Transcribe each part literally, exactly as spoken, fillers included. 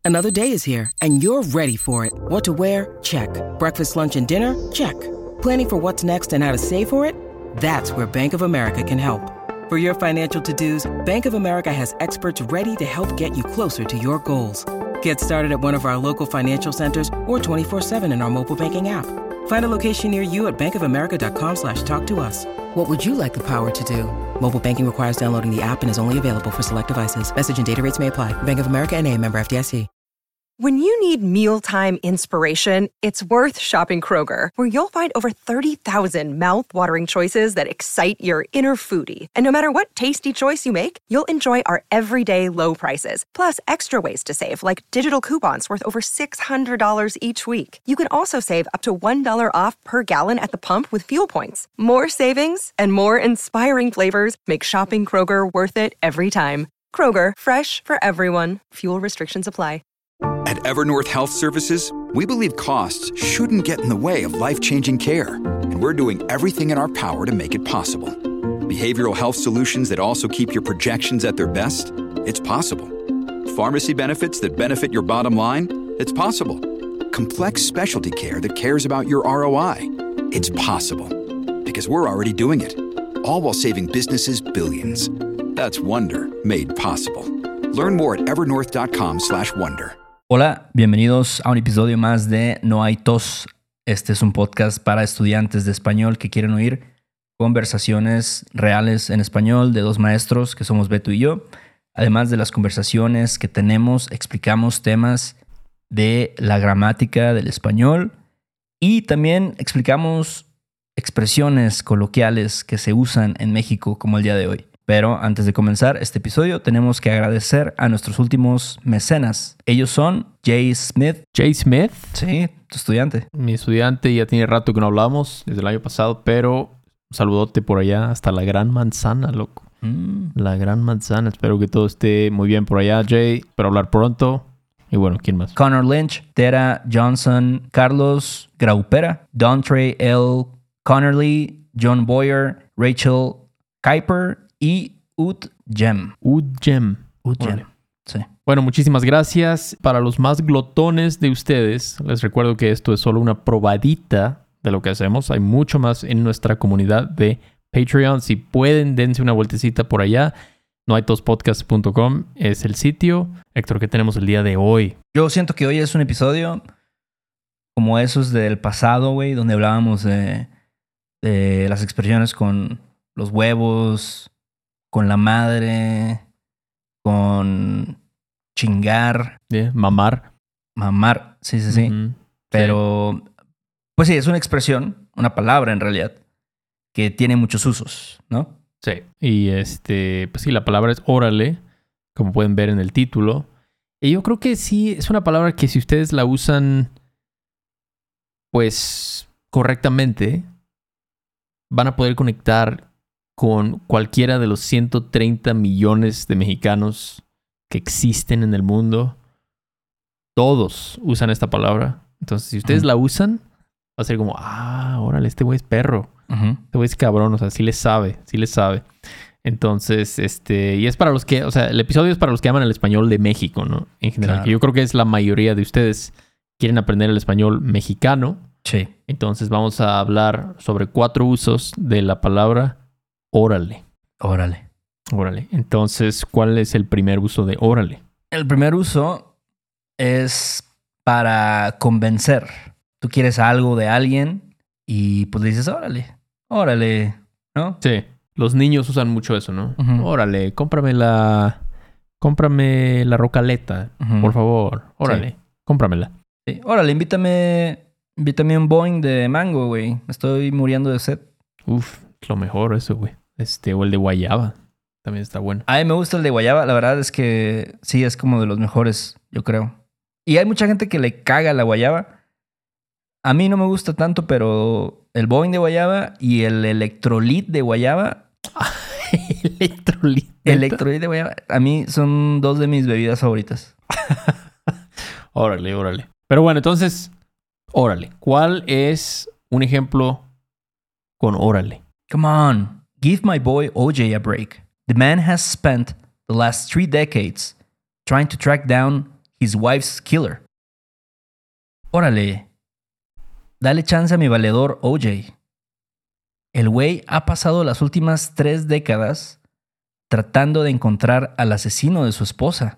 Another day is here, and you're ready for it. What to wear? Check. Breakfast, lunch, and dinner? Check. Planning for what's next and how to save for it? That's where Bank of America can help. For your financial to-dos, Bank of America has experts ready to help get you closer to your goals. Get started at one of our local financial centers or twenty-four seven in our mobile banking app. Find a location near you at bankofamerica.com slash talk to us. What would you like the power to do? Mobile banking requires downloading the app and is only available for select devices. Message and data rates may apply. Bank of America N A, member F D I C. When you need mealtime inspiration, it's worth shopping Kroger, where you'll find over thirty thousand mouth-watering choices that excite your inner foodie. And no matter what tasty choice you make, you'll enjoy our everyday low prices, plus extra ways to save, like digital coupons worth over six hundred dollars each week. You can also save up to one dollar off per gallon at the pump with fuel points. More savings and more inspiring flavors make shopping Kroger worth it every time. Kroger, fresh for everyone. Fuel restrictions apply. At Evernorth Health Services, we believe costs shouldn't get in the way of life-changing care, and we're doing everything in our power to make it possible. Behavioral health solutions that also keep your projections at their best? It's possible. Pharmacy benefits that benefit your bottom line? It's possible. Complex specialty care that cares about your R O I? It's possible. Because we're already doing it. All while saving businesses billions. That's Wonder made possible. Learn more at evernorth.com slash wonder. Hola, bienvenidos a un episodio más de No hay tos. Este es un podcast para estudiantes de español que quieren oír conversaciones reales en español de dos maestros que somos Beto y yo. Además de las conversaciones que tenemos, explicamos temas de la gramática del español y también explicamos expresiones coloquiales que se usan en México como el día de hoy. Pero antes de comenzar este episodio, tenemos que agradecer a nuestros últimos mecenas. Ellos son Jay Smith. Jay Smith. Sí, tu estudiante. Mi estudiante, ya tiene rato que no hablamos, desde el año pasado, pero un saludote por allá hasta la Gran Manzana, loco. Mm. La Gran Manzana. Espero que todo esté muy bien por allá, Jay. Espero hablar pronto. Y bueno, ¿quién más? Connor Lynch, Tera Johnson, Carlos Graupera, Dontre L. Connerly, John Boyer, Rachel Kuiper y Ud Gem. Ud Gem. Ud Gem. Sí. Bueno, muchísimas gracias. Para los más glotones de ustedes, les recuerdo que esto es solo una probadita de lo que hacemos. Hay mucho más en nuestra comunidad de Patreon. Si pueden, dense una vueltecita por allá. no hay tos podcast punto com es el sitio. Héctor, ¿qué tenemos el día de hoy? Yo siento que hoy es un episodio como esos del pasado, güey, donde hablábamos de, de las expresiones con los huevos, con la madre, con chingar. Yeah, mamar. Mamar, sí, sí, sí. Uh-huh. Pero, sí. Pues sí, es una expresión, una palabra en realidad, que tiene muchos usos, ¿no? Sí. Y este, pues sí, la palabra es órale, como pueden ver en el título. Y yo creo que sí, es una palabra que si ustedes la usan, pues, correctamente, van a poder conectar con cualquiera de los ciento treinta millones de mexicanos que existen en el mundo. Todos usan esta palabra. Entonces, si ustedes uh-huh. la usan, va a ser como, ah, órale, este güey es perro. Uh-huh. Este güey es cabrón, o sea, sí le sabe, sí le sabe. Entonces, este, y es para los que, o sea, el episodio es para los que aman el español de México, ¿no? En general, claro. Que yo creo que es la mayoría de ustedes quieren aprender el español mexicano. Sí. Entonces, vamos a hablar sobre cuatro usos de la palabra órale. Órale. Órale. Entonces, ¿cuál es el primer uso de órale? El primer uso es para convencer. Tú quieres algo de alguien y pues le dices, órale, órale, ¿no? Sí. Los niños usan mucho eso, ¿no? Uh-huh. Órale, cómprame la... Cómprame la rocaleta, uh-huh. por favor. Órale, sí. Cómpramela. Sí. Órale, invítame... Invítame un Boing de mango, güey. Me estoy muriendo de sed. Uf, lo mejor eso, güey. Este, o el de guayaba. También está bueno. A mí me gusta el de guayaba. La verdad es que sí, es como de los mejores, yo creo. Y hay mucha gente que le caga la guayaba. A mí no me gusta tanto, pero el Boing de guayaba y el electrolit de guayaba. Electrolit. Electrolit de guayaba. A mí son dos de mis bebidas favoritas. Órale, órale. Pero bueno, entonces... Órale. ¿Cuál es un ejemplo con órale? Come on. Give my boy O J a break. The man has spent the last three decades trying to track down his wife's killer. Órale, dale chance a mi valedor O J. El güey ha pasado las últimas tres décadas tratando de encontrar al asesino de su esposa.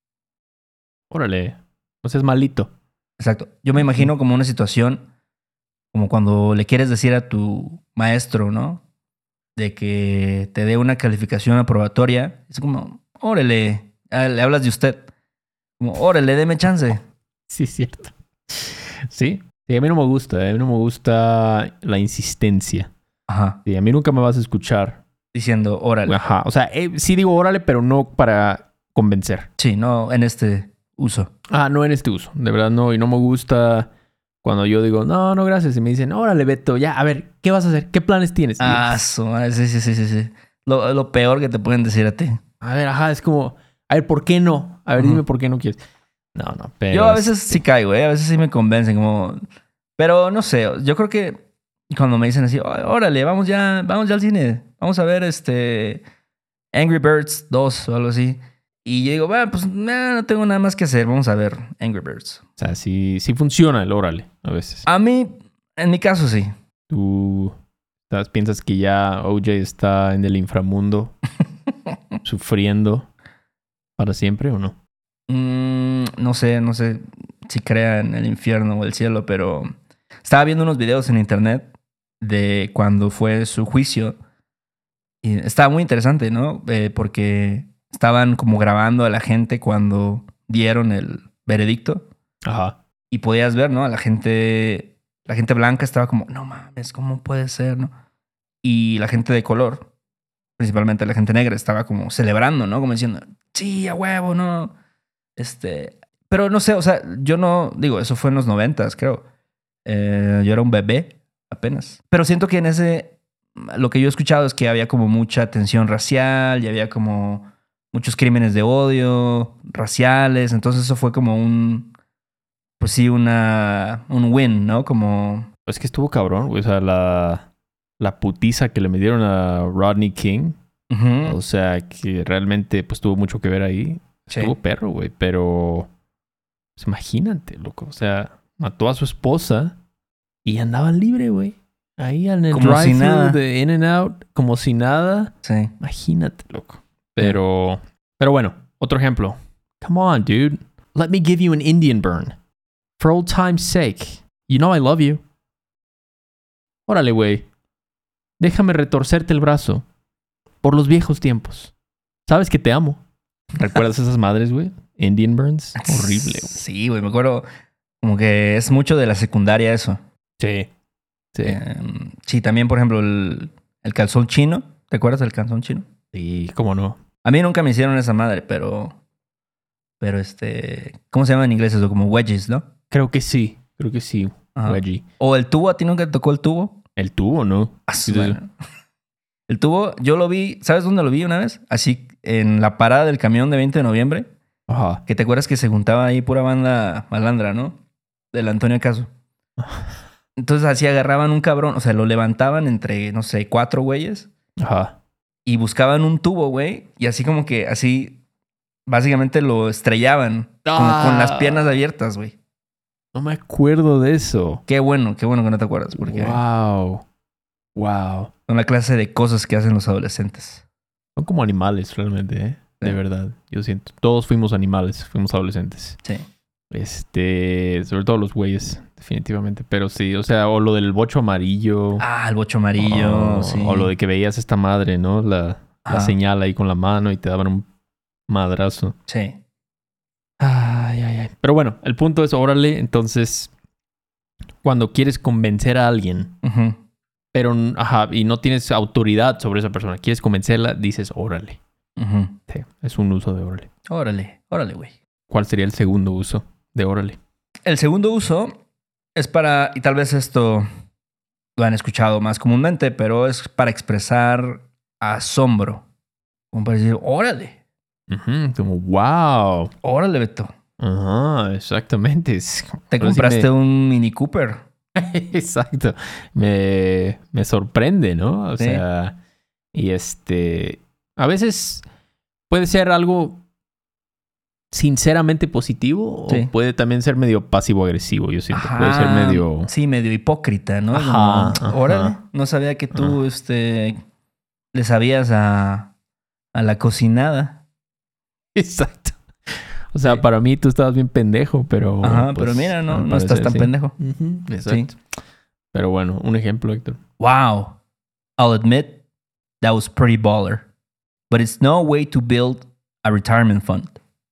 Órale, no seas malito. Exacto. Yo me imagino como una situación como cuando le quieres decir a tu maestro, ¿no? De que te dé una calificación aprobatoria. Es como, órale, le hablas de usted. Como, órale, deme chance. Sí, es cierto. Sí, sí, a mí no me gusta. A mí no me gusta la insistencia. Ajá. Sí, a mí nunca me vas a escuchar diciendo, órale. Ajá. O sea, eh, sí digo órale, pero no para convencer. Sí, no en este uso. Ah, no en este uso. De verdad no. Y no me gusta cuando yo digo, no, no, gracias. Y me dicen, órale, Beto, ya, a ver, ¿qué vas a hacer? ¿Qué planes tienes? Ah, su madre, sí, sí, sí, sí, sí. Lo, lo peor que te pueden decir a ti. A ver, ajá, es como, a ver, ¿por qué no? A ver, uh-huh. dime por qué no quieres. No, no, pero... Yo a veces sí caigo, ¿eh? A veces sí me convencen, como... Pero no sé, yo creo que cuando me dicen así, órale, vamos ya, vamos ya al cine. Vamos a ver este... Angry Birds dos o algo así. Y yo digo, bueno, pues nah, no tengo nada más que hacer. Vamos a ver Angry Birds. O sea, sí, sí funciona el órale a veces. A mí, en mi caso, sí. ¿Tú estás, piensas que ya O J está en el inframundo sufriendo para siempre o no? Mm, no sé, no sé si crea en el infierno o el cielo, pero estaba viendo unos videos en internet de cuando fue su juicio. Y estaba muy interesante, ¿no? Eh, porque estaban como grabando a la gente cuando dieron el veredicto. Ajá. Y podías ver, ¿no? A la gente, la gente blanca estaba como, no mames, ¿cómo puede ser, no? Y la gente de color, principalmente la gente negra, estaba como celebrando, ¿no? Como diciendo, sí, a huevo, ¿no? Este... Pero no sé, o sea, yo no... Digo, eso fue en los noventas, creo. Eh, yo era un bebé apenas. Pero siento que en ese... Lo que yo he escuchado es que había como mucha tensión racial y había como muchos crímenes de odio raciales. Entonces eso fue como un... Pues sí, una... Un win, ¿no? Como... Es que estuvo cabrón, güey. O sea, la... La putiza que le metieron a Rodney King. Uh-huh. O sea, que realmente pues tuvo mucho que ver ahí. Sí. Estuvo perro, güey. Pero... Pues imagínate, loco. O sea, mató a su esposa y andaban libre, güey. Ahí en el como si nada. de In and Out, como si nada. Sí. Imagínate, loco. Pero, sí. pero bueno, otro ejemplo. Come on, dude. Let me give you an Indian burn. For old time's sake. You know I love you. Órale, güey. Déjame retorcerte el brazo. Por los viejos tiempos. Sabes que te amo. ¿Recuerdas esas madres, güey? Indian burns. Horrible, güey. Sí, güey. Me acuerdo como que es mucho de la secundaria eso. Sí. Sí. Eh, sí, también, por ejemplo, el, el calzón chino. ¿Te acuerdas del calzón chino? Sí, cómo no. A mí nunca me hicieron esa madre, pero... Pero este... ¿Cómo se llama en inglés eso? Como wedges, ¿no? Creo que sí. Creo que sí. Ajá. Wedgie. ¿O el tubo? ¿A ti nunca te tocó el tubo? ¿El tubo, no? Ah, sí, bueno. El tubo, yo lo vi... ¿Sabes dónde lo vi una vez? Así, en la parada del camión de veinte de noviembre. Ajá. Que te acuerdas que se juntaba ahí pura banda malandra, ¿no? Del Antonio Caso. Entonces así agarraban un cabrón, o sea, lo levantaban entre, no sé, cuatro güeyes. Ajá. Y buscaban un tubo, güey. Y así como que, así, básicamente lo estrellaban. Ah. Con, con las piernas abiertas, güey. No me acuerdo de eso. Qué bueno, qué bueno que no te acuerdas. Porque wow. Wow. son la clase de cosas que hacen los adolescentes. Son como animales, realmente, ¿eh? Sí. De verdad. Yo siento. Todos fuimos animales, fuimos adolescentes. Sí. Este, sobre todo los güeyes, definitivamente. Pero sí, o sea, o lo del bocho amarillo. Ah, el bocho amarillo, o, sí. O lo de que veías esta madre, ¿no? La, la señal ahí con la mano y te daban un madrazo. Sí. Ay, ay, ay. Pero bueno, el punto es, órale, entonces, cuando quieres convencer a alguien, uh-huh. pero, ajá, y no tienes autoridad sobre esa persona, quieres convencerla, dices, órale. Uh-huh. Sí, es un uso de órale. Órale, órale, güey. ¿Cuál sería el segundo uso de órale? El segundo uso es para, y tal vez esto lo han escuchado más comúnmente, pero es para expresar asombro. Como para decir, órale. Uh-huh, como, wow. Órale, Beto. Ajá, exactamente. Es, Te compraste me... un Mini Cooper. Exacto. Me, me sorprende, ¿no? O sí. sea, y este... A veces puede ser algo sinceramente positivo Sí. o puede también ser medio pasivo-agresivo, yo siento. Ajá, Puede ser medio... Sí, medio hipócrita, ¿no? Ajá, Como, ajá. órale, no sabía que tú este, le sabías a, a la cocinada. Exacto. O sea, Sí. para mí tú estabas bien pendejo, pero... Ajá, pues, pero mira, no, al no estás parecer tan sí. pendejo. Ujú, exacto. Pero bueno, un ejemplo, Héctor. Wow. I'll admit that was pretty baller. But it's no way to build a retirement fund.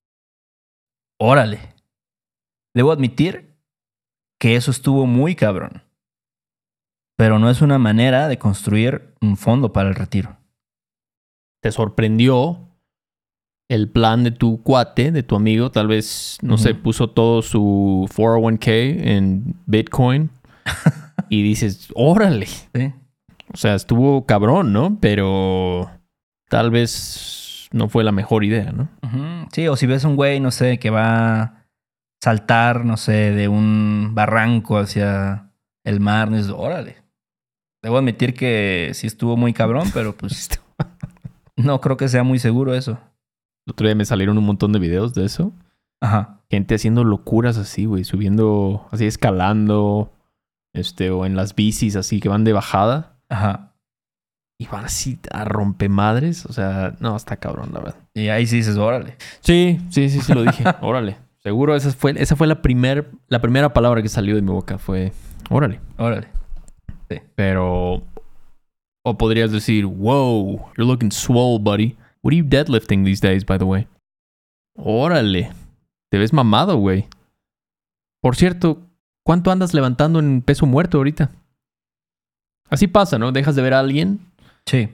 Órale. Debo admitir que eso estuvo muy cabrón. Pero no es una manera de construir un fondo para el retiro. ¿Te sorprendió el plan de tu cuate, de tu amigo? Tal vez, no Ujú. sé, puso todo su cuatro oh uno k en Bitcoin y dices, órale. Sí. O sea, estuvo cabrón, ¿no? Pero tal vez no fue la mejor idea, ¿no? Ujú. Sí, o si ves un güey, no sé, que va a saltar, no sé, de un barranco hacia el mar, dices, órale. Debo admitir que sí estuvo muy cabrón, pero pues no creo que sea muy seguro eso. El otro día me salieron un montón de videos de eso. Ajá. Gente haciendo locuras así, güey. Subiendo, así escalando. Este, o en las bicis así que van de bajada. Ajá. Y van así a rompemadres. O sea, no, está cabrón, la verdad. Y ahí sí dices, órale. Sí, sí, sí, sí lo dije. Órale. Seguro esa fue, esa fue la, primer, la primera palabra que salió de mi boca. Fue, órale. Órale. Pero... O podrías decir, wow, you're looking swole, buddy. What are you deadlifting these days, by the way? Órale. Te ves mamado, güey. Por cierto, ¿cuánto andas levantando en peso muerto ahorita? Así pasa, ¿no? Dejas de ver a alguien Sí.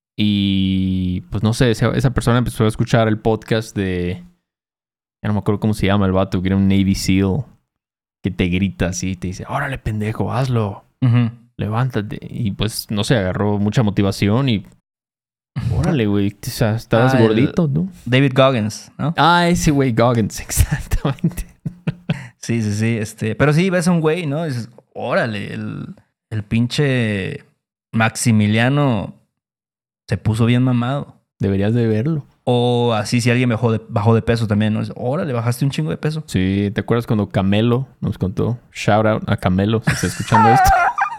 y... Pues no sé, esa, esa persona empezó a escuchar el podcast de... Ya no me acuerdo cómo se llama el vato, que era un Navy SEAL. Que te grita así y te dice, órale, pendejo, hazlo. Ujú. Levántate. Y pues, no sé, agarró mucha motivación y... Órale, güey. O sea, estabas Ah, el- gordito, ¿no? David Goggins, ¿no? Ah, ese güey Goggins, exactamente. Sí, sí, sí. Este, pero sí, ves a un güey, ¿no? Y dices, órale, el, el pinche Maximiliano se puso bien mamado. Deberías de verlo. O así, si alguien bajó de, bajó de peso también, ¿no? Dices, órale, bajaste un chingo de peso. Sí, ¿te acuerdas cuando Camelo nos contó? Shout out a Camelo, si está escuchando esto.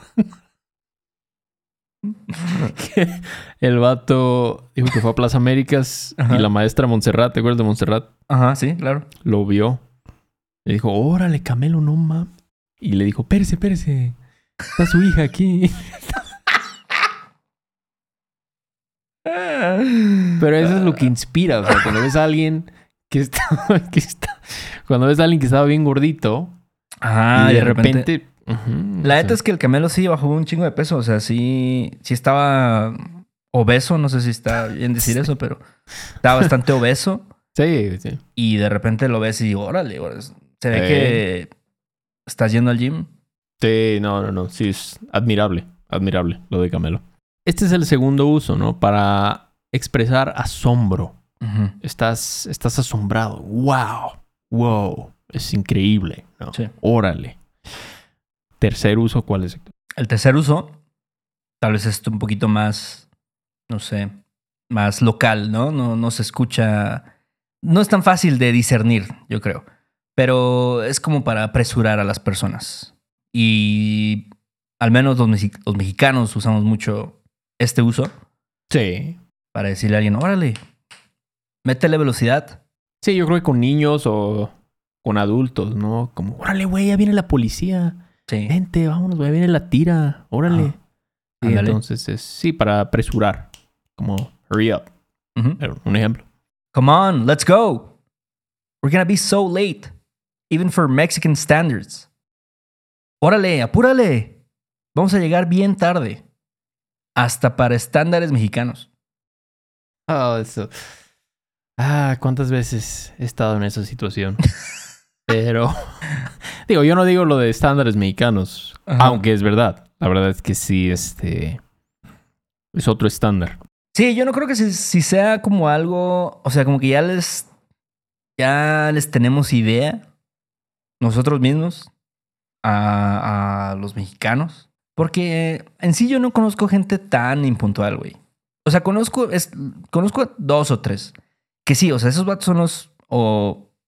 Que el vato dijo que fue a Plaza Américas Ajá. y la maestra Montserrat, ¿te acuerdas de Montserrat? Ajá, sí, claro. Lo vio. Le dijo, órale, Camelo, no mames. Y le dijo, espérese, espérese. Está su hija aquí. Pero eso es lo que inspira. O sea, cuando ves a alguien que está, que está cuando ves a alguien que estaba bien gordito Ajá, y de, repente, ujú, La o neta sea, es que el Camelo sí bajó un chingo de peso. O sea, sí, sí estaba obeso. No sé si está bien decir eso, pero estaba bastante obeso. sí, sí. Y de repente lo ves y órale, órale, se ve Eh. que estás yendo al gym. Sí, no, no, no. Sí, es admirable. Admirable lo de Camelo. Este es el segundo uso, ¿no? Para expresar asombro. Ujú. Estás, estás asombrado. ¡Wow! ¡Wow! Es increíble, ¿no? Sí. Órale. Tercer uso, ¿cuál es? El tercer uso, tal vez es un poquito más, no sé, más local, ¿no? No, no se escucha, no es tan fácil de discernir, yo creo. Pero es como para apresurar a las personas. Y al menos los, mexi- los mexicanos usamos mucho este uso Sí. para decirle a alguien, órale, métele velocidad. Sí, yo creo que con niños o con adultos, ¿no? Como, órale, güey, ya viene la policía. Sí. Vente, vámonos, güey, ya viene la tira. Órale. Ajá. Sí, Ándale. entonces es, sí, para apresurar. Como, hurry up. Ujú. Pero, un ejemplo. Come on, let's go. We're gonna be so late, even for Mexican standards. Órale, apúrale. Vamos a llegar bien tarde. Hasta para estándares mexicanos. Oh, eso. Ah, ¿cuántas veces he estado en esa situación? Pero, digo, yo no digo lo de estándares mexicanos, Ajá. aunque es verdad. La verdad es que sí, este, es otro estándar. Sí, yo no creo que si, si sea como algo, o sea, como que ya les, ya les tenemos idea nosotros mismos a, a los mexicanos. Porque en sí yo no conozco gente tan impuntual, güey. O sea, conozco, es, conozco dos o tres. Que sí, o sea, esos vatos son los, o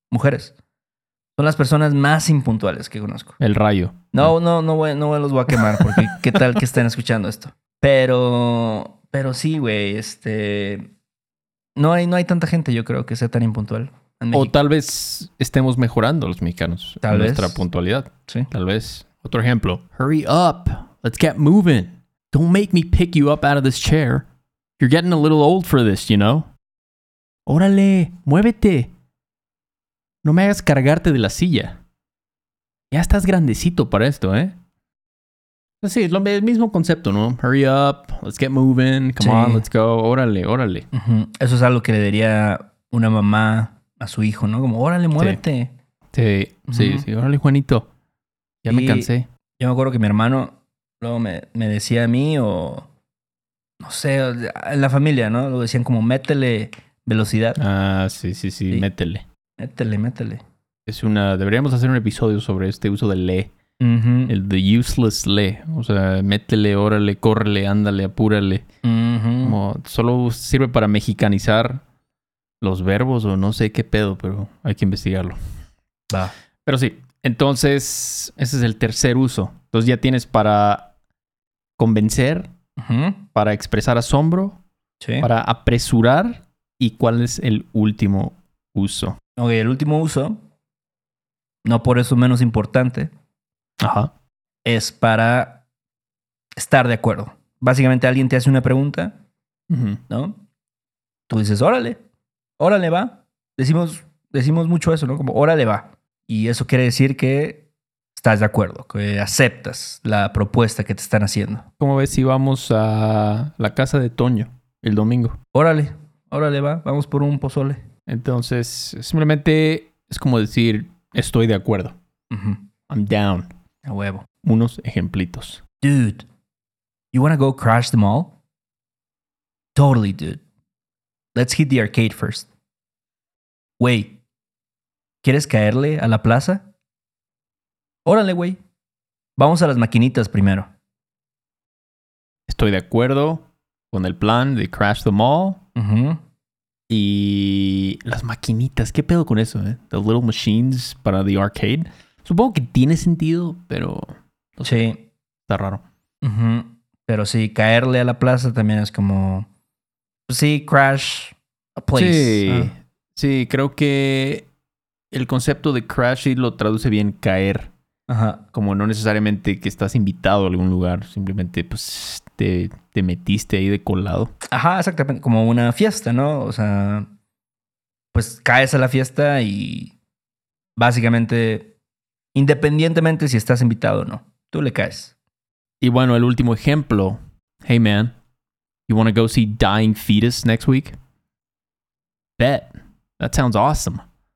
mujeres. Son las personas más impuntuales que conozco. El rayo. No, no, no, voy, no los voy a quemar porque qué tal que estén escuchando esto. Pero, pero sí, güey, este... No hay, no hay tanta gente, yo creo, que sea tan impuntual. O tal vez estemos mejorando los mexicanos. Tal vez. Nuestra puntualidad. Sí. Tal vez. Otro ejemplo. Hurry up. Let's get moving. Don't make me pick you up out of this chair. You're getting a little old for this, you know? Órale, muévete. No me hagas cargarte de la silla. Ya estás grandecito para esto, ¿eh? Sí, es lo, el mismo concepto, ¿no? Hurry up, let's get moving, come Sí. on, let's go. Órale, órale. Uh-huh. Eso es algo que le diría una mamá a su hijo, ¿no? Como, órale, muévete. Sí, sí, Ujú. sí. Órale, Juanito. Ya me Y- cansé. Yo me acuerdo que mi hermano luego me, me decía a mí o... No sé, en la familia, ¿no? Lo decían como, métele velocidad. Ah, sí, sí, sí, Sí. métele. Métele, métele. Es una... Deberíamos hacer un episodio sobre este uso del le. Ujú. El the useless le. O sea, métele, órale, córrele, ándale, apúrale. Ujú. Como solo sirve para mexicanizar los verbos o no sé qué pedo, pero hay que investigarlo. Va. Pero sí, entonces ese es el tercer uso. Entonces ya tienes para convencer, Ujú. para expresar asombro, Sí. para apresurar y cuál es el último uso. Ok, el último uso, no por eso menos importante, Ajá. es para estar de acuerdo. Básicamente alguien te hace una pregunta, Ujú. ¿no? Tú dices, órale, órale, va. Decimos, decimos mucho eso, ¿no? Como, órale, va. Y eso quiere decir que estás de acuerdo, que aceptas la propuesta que te están haciendo. ¿Cómo ves si vamos a la casa de Toño el domingo? Órale, órale, va. Vamos por un pozole. Entonces, simplemente es como decir, estoy de acuerdo. Ujú. I'm down. A huevo. Unos ejemplitos. Dude, you wanna go crash the mall? Totally, dude. Let's hit the arcade first. Güey, ¿quieres caerle a la plaza? Órale, güey. Vamos a las maquinitas primero. Estoy de acuerdo con el plan de Crash the Mall. Ujú. Y las maquinitas, ¿qué pedo con eso, eh? The little machines para the arcade. Supongo que tiene sentido, pero no sé, Sí. está raro. Ujú. Pero sí, caerle a la plaza también es como... pues sí, crash a place. Sí, Ah. sí, creo que el concepto de crash sí lo traduce bien caer. Ajá. Como no necesariamente que estás invitado a algún lugar, simplemente pues te, te metiste ahí de colado. Ajá, exactamente. Como una fiesta, ¿no? O sea, pues caes a la fiesta y básicamente, independientemente si estás invitado o no, tú le caes. Y bueno, el último ejemplo. Hey man, you want to go see Dying Fetus next week? Bet. That sounds awesome.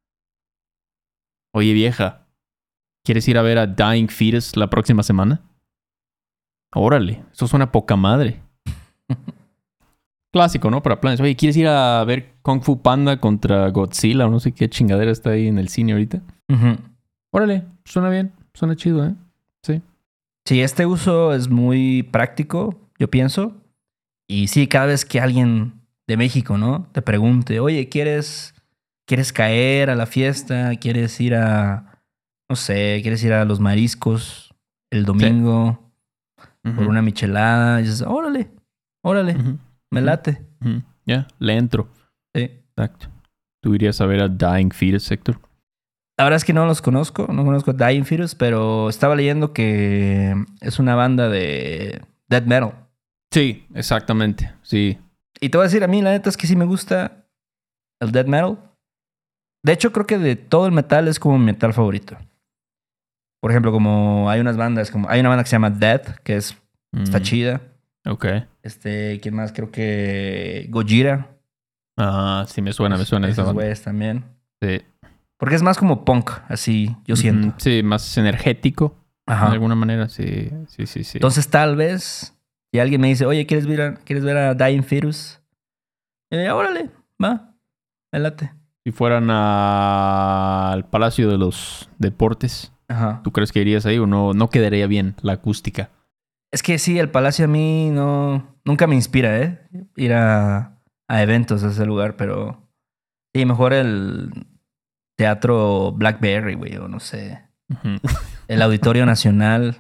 Oye vieja, ¿quieres ir a ver a Dying Fetus la próxima semana? Órale, eso suena poca madre. Clásico, ¿no? Para planes. Oye, ¿quieres ir a ver Kung Fu Panda contra Godzilla o no sé qué chingadera está ahí en el cine ahorita? Ujú. Órale, suena bien, suena chido, ¿eh? Sí. Sí, este uso es muy práctico, yo pienso. Y sí, cada vez que alguien de México, ¿no? Te pregunte, oye, ¿quieres, ¿quieres caer a la fiesta? ¿Quieres ir a, no sé, quieres ir a los mariscos el domingo por una michelada? Y dices, órale, órale, Ujú, me ujú. late. ujú. Ya, le entro. Sí. Exacto. ¿Tú irías a ver a Dying Fetus, Héctor? La verdad es que no los conozco, no conozco a Dying Fetus, pero estaba leyendo que es una banda de death metal. Sí, exactamente. Sí. Y te voy a decir, a mí la neta es que sí me gusta el death metal. De hecho, creo que de todo el metal es como mi metal favorito. Por ejemplo, como hay unas bandas, como hay una banda que se llama Death, que es, está Mm, chida. Ok. Este, ¿quién más? Creo que Gojira. Ah, sí, me suena, me suena esa Esos banda. güeyes también. Sí. Porque es más como punk, así yo siento. Ujú, sí, más energético. Ajá. De alguna manera, sí. Sí, sí, sí. Entonces, tal vez, si alguien me dice, oye, ¿quieres ver a, ¿quieres ver a Dying Fetus? Y yo diría, órale, va, me late. Si fueran a- al Palacio de los Deportes, Ajá. ¿tú crees que irías ahí o no, no quedaría bien la acústica? Es que sí, el Palacio a mí no... Nunca me inspira, ¿eh? Ir a, a eventos a ese lugar, pero... Sí, mejor el... Teatro Blackberry, güey, o no sé. Uh-huh. El Auditorio Nacional.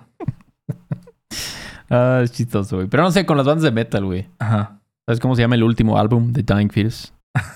Ah, es chistoso, güey. Pero no sé, con las bandas de metal, güey. Ajá. ¿Sabes cómo se llama el último álbum de Dying Fetus?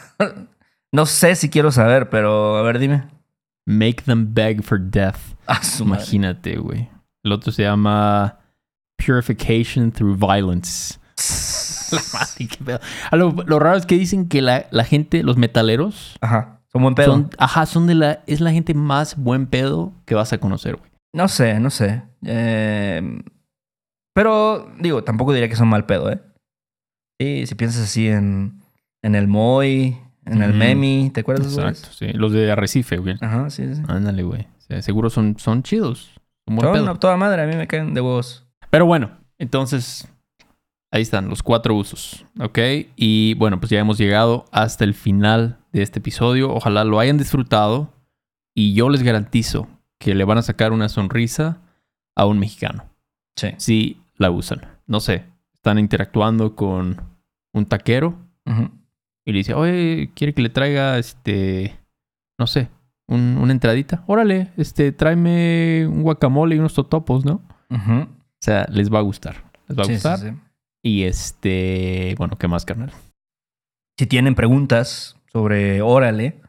No sé si quiero saber, pero a ver, dime. Make Them Beg for Death. Ah, su madre. Imagínate, güey. El otro se llama Purification Through Violence. La madre, qué pedo. Ah, Lo, lo raro es que dicen que la, la gente, los metaleros, Ajá. Son buen pedo. son, ajá, son de la, es la gente más buen pedo que vas a conocer, güey. No sé, no sé. Eh, pero, digo, tampoco diría que son mal pedo, ¿eh? Sí, si piensas así en, en el Moy, en el Ujú. Memi, ¿te acuerdas de esos Exacto, sí. Los de Arrecife, güey. güeyes? Ajá, sí, sí. Ándale, güey. O sea, seguro son, son chidos. Un buen Son pedo. a toda madre, a mí me caen de huevos. Pero bueno, entonces ahí están los cuatro usos, ¿ok? Y bueno, pues ya hemos llegado hasta el final de este episodio. Ojalá lo hayan disfrutado y yo les garantizo que le van a sacar una sonrisa a un mexicano Sí. si la usan. No sé, están interactuando con un taquero Ujú. y le dice, oye, ¿quiere que le traiga, este, no sé, un- una entradita? Órale, este, tráeme un guacamole y unos totopos, ¿no? Ujú. O sea, les va a gustar. Les va a Sí, gustar. sí, sí. Y este, bueno, ¿qué más, carnal? Si tienen preguntas sobre Órale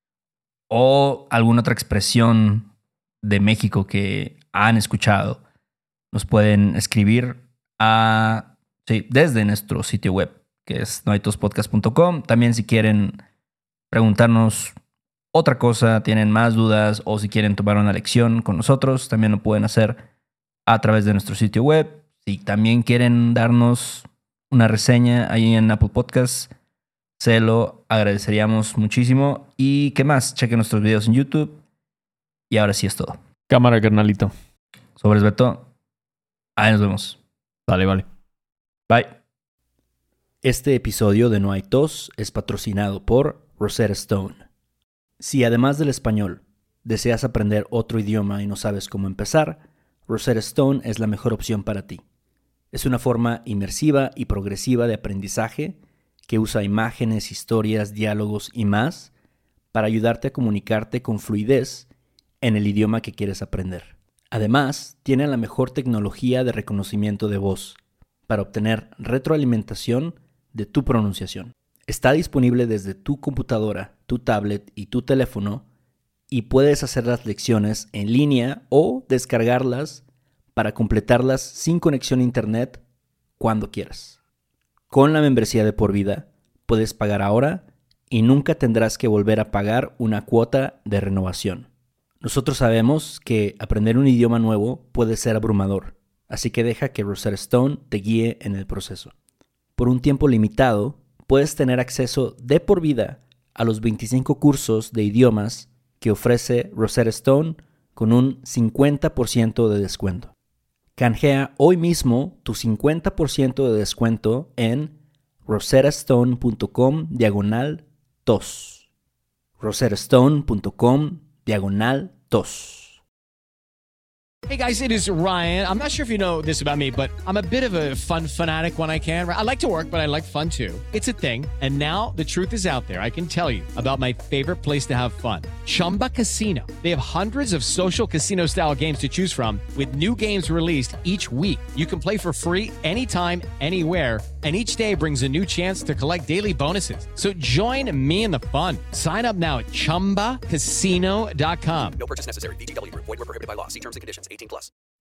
o alguna otra expresión de México que han escuchado, nos pueden escribir a, sí, desde nuestro sitio web, que es no hay tos podcast punto com. También si quieren preguntarnos otra cosa, tienen más dudas o si quieren tomar una lección con nosotros, también lo pueden hacer a través de nuestro sitio web. Si también quieren darnos una reseña ahí en Apple Podcasts, se lo agradeceríamos muchísimo. ¿Y qué más? Chequen nuestros videos en YouTube. Y ahora sí es todo. Cámara, carnalito. Sobres Beto. Ahí nos vemos. Vale, vale. Bye. Este episodio de No hay tos es patrocinado por Rosetta Stone. Si además del español deseas aprender otro idioma y no sabes cómo empezar, Rosetta Stone es la mejor opción para ti. Es una forma inmersiva y progresiva de aprendizaje que usa imágenes, historias, diálogos y más para ayudarte a comunicarte con fluidez en el idioma que quieres aprender. Además, tiene la mejor tecnología de reconocimiento de voz para obtener retroalimentación de tu pronunciación. Está disponible desde tu computadora, tu tablet y tu teléfono y puedes hacer las lecciones en línea o descargarlas para completarlas sin conexión a internet cuando quieras. Con la membresía de por vida, puedes pagar ahora y nunca tendrás que volver a pagar una cuota de renovación. Nosotros sabemos que aprender un idioma nuevo puede ser abrumador, así que deja que Rosetta Stone te guíe en el proceso. Por un tiempo limitado, puedes tener acceso de por vida a los veinticinco cursos de idiomas que ofrece Rosetta Stone con un cincuenta por ciento de descuento. Canjea hoy mismo tu cincuenta por ciento de descuento en rosettastone.com diagonal tos. rosettastone.com diagonal tos. Hey guys, it is Ryan. I'm not sure if you know this about me, but I'm a bit of a fun fanatic when I can. I like to work, but I like fun too. It's a thing. And now the truth is out there. I can tell you about my favorite place to have fun. Chumba Casino. They have hundreds of social casino style games to choose from with new games released each week. You can play for free anytime, anywhere. And each day brings a new chance to collect daily bonuses. So join me in the fun. Sign up now at chumba casino dot com. No purchase necessary. V G W Group. Void where prohibited by law. See terms and conditions. eighteen plus.